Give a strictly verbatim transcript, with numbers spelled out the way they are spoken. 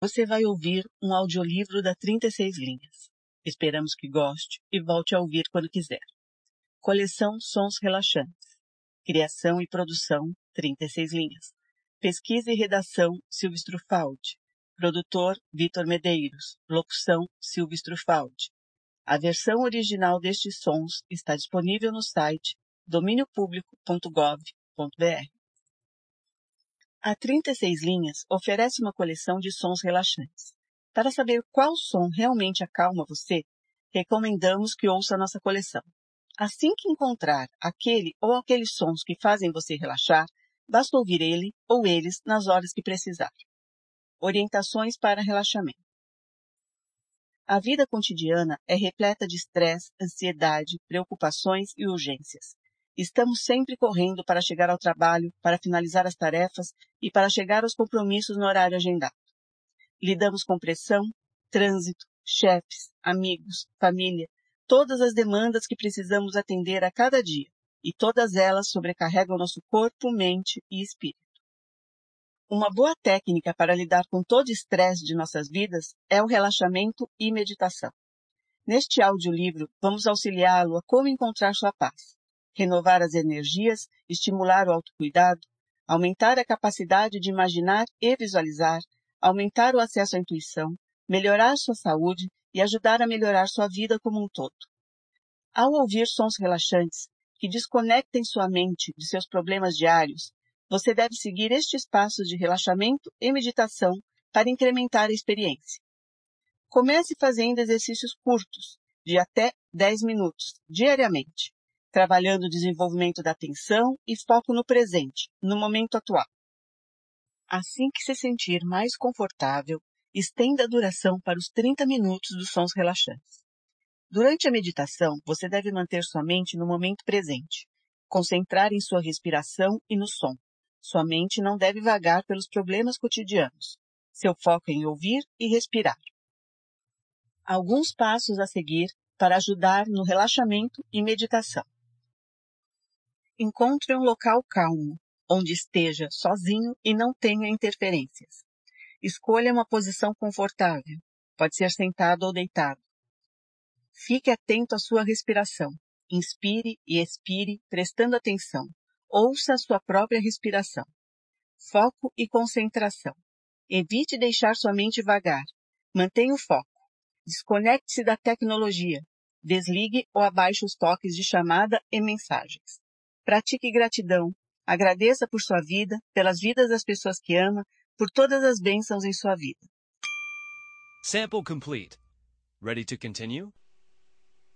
Você vai ouvir um audiolivro da trinta e seis linhas. Esperamos que goste e volte a ouvir quando quiser. Coleção Sons Relaxantes. Criação e produção trinta e seis linhas. Pesquisa e redação Silvio Strufaldi. Produtor Vitor Medeiros. Locução Silvio Strufaldi. A versão original destes sons está disponível no site domínio público ponto gov ponto br. A trinta e seis linhas oferece uma coleção de sons relaxantes. Para saber qual som realmente acalma você, recomendamos que ouça a nossa coleção. Assim que encontrar aquele ou aqueles sons que fazem você relaxar, basta ouvir ele ou eles nas horas que precisar. Orientações para relaxamento. A vida cotidiana é repleta de estresse, ansiedade, preocupações e urgências. Estamos sempre correndo para chegar ao trabalho, para finalizar as tarefas e para chegar aos compromissos no horário agendado. Lidamos com pressão, trânsito, chefes, amigos, família, todas as demandas que precisamos atender a cada dia, e todas elas sobrecarregam nosso corpo, mente e espírito. Uma boa técnica para lidar com todo o estresse de nossas vidas é o relaxamento e meditação. Neste audiolivro, vamos auxiliá-lo a como encontrar sua paz, renovar as energias, estimular o autocuidado, aumentar a capacidade de imaginar e visualizar, aumentar o acesso à intuição, melhorar sua saúde e ajudar a melhorar sua vida como um todo. Ao ouvir sons relaxantes que desconectem sua mente de seus problemas diários, você deve seguir estes passos de relaxamento e meditação para incrementar a experiência. Comece fazendo exercícios curtos, de até dez minutos, diariamente, trabalhando o desenvolvimento da atenção e foco no presente, no momento atual. Assim que se sentir mais confortável, estenda a duração para os trinta minutos dos sons relaxantes. Durante a meditação, você deve manter sua mente no momento presente, concentrar em sua respiração e no som. Sua mente não deve vagar pelos problemas cotidianos. Seu foco é em ouvir e respirar. Alguns passos a seguir para ajudar no relaxamento e meditação. Encontre um local calmo, onde esteja sozinho e não tenha interferências. Escolha uma posição confortável, pode ser sentado ou deitado. Fique atento à sua respiração. Inspire e expire, prestando atenção. Ouça a sua própria respiração. Foco e concentração. Evite deixar sua mente vagar. Mantenha o foco. Desconecte-se da tecnologia. Desligue ou abaixe os toques de chamada e mensagens. Pratique gratidão. Agradeça por sua vida, pelas vidas das pessoas que ama, por todas as bênçãos em sua vida. Sample complete. Ready to continue?